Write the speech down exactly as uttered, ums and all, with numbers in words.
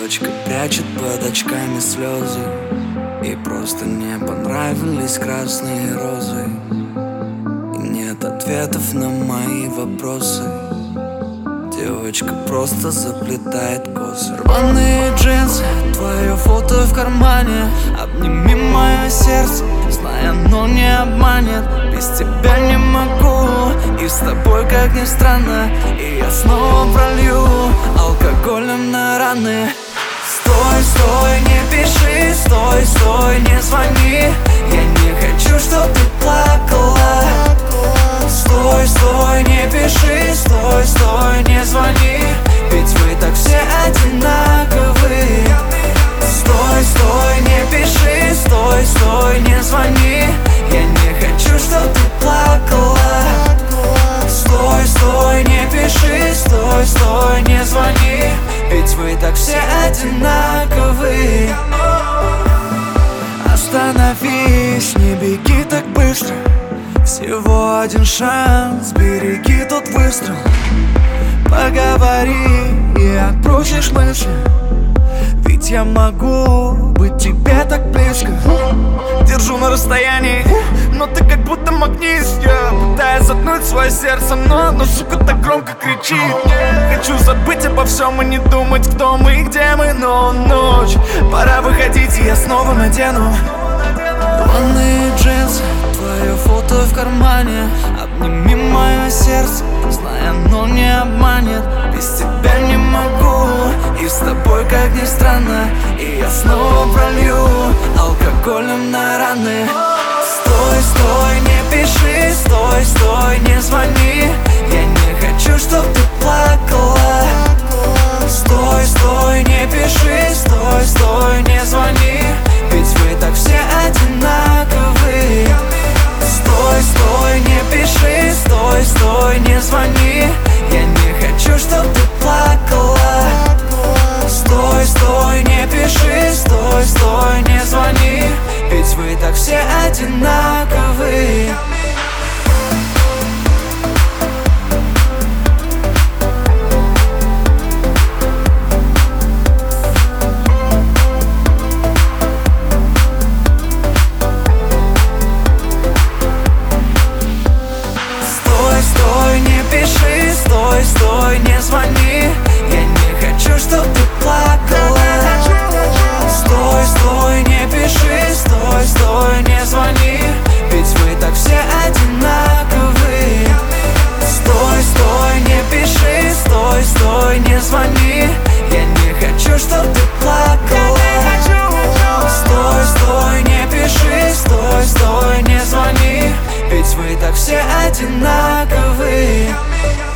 Девочка прячет под очками слезы, и просто не понравились красные розы. И нет ответов на мои вопросы. Девочка просто заплетает косы. Рваные джинсы, твое фото в кармане. Обними мое сердце, зная, оно не обманет. Без тебя не могу, и с тобой, как ни странно. И я снова пролью алкоголем на раны. Стой, стой, не пиши, стой, стой, не звони. Я не хочу, чтоб ты плакала. Стой, стой, не пиши, стой, стой, не звони. Ведь вы так все одинаковые. Стой, стой, не пиши, стой, стой, не звони. Я не хочу, чтоб ты плакала. Стой, стой, не пиши, стой, стой, не звони. Ведь вы так все одинаковые. Остановись, не беги так быстро. Всего один шанс, береги тот выстрел. Поговори и отбросишь мысли. Ведь я могу быть тебе так близко. Держу на расстоянии, но ты как будто магнит. Я пытаюсь заткнуть свое сердце, но оно, сука, так громко кричит. Хочу забыть обо всем и не думать, кто мы и где мы. Но ночь, пора выходить, и я снова надену рваные джинсы, твое фото в кармане. Обними мое сердце, зная, оно не обманет. Без тебя не могу, и с тобой, как ни странно. И я снова пролью алкоголем на раны. Стой, стой, не пиши, стой, стой, не звони. Я не хочу, чтоб ты плакала. Стой, стой, не пиши, стой, стой, не звони. Ведь вы так все одинаковые. Стой, стой, не пиши, стой, стой, не звони. Я не хочу, чтоб ты плакала. Стой, стой, не пиши, стой, стой, не звони. Ведь вы так все одинаковые. Стой, стой, не звони. Я не хочу, чтоб ты плакала. Стой, стой, не пиши, стой, стой, не звони. Ведь вы так все одинаковые. Стой, стой, не пиши, стой, стой, не звони. Я не хочу, чтоб ты плакала. Стой, стой, не пиши, стой, стой, не звони. Ведь вы так все одинаковые.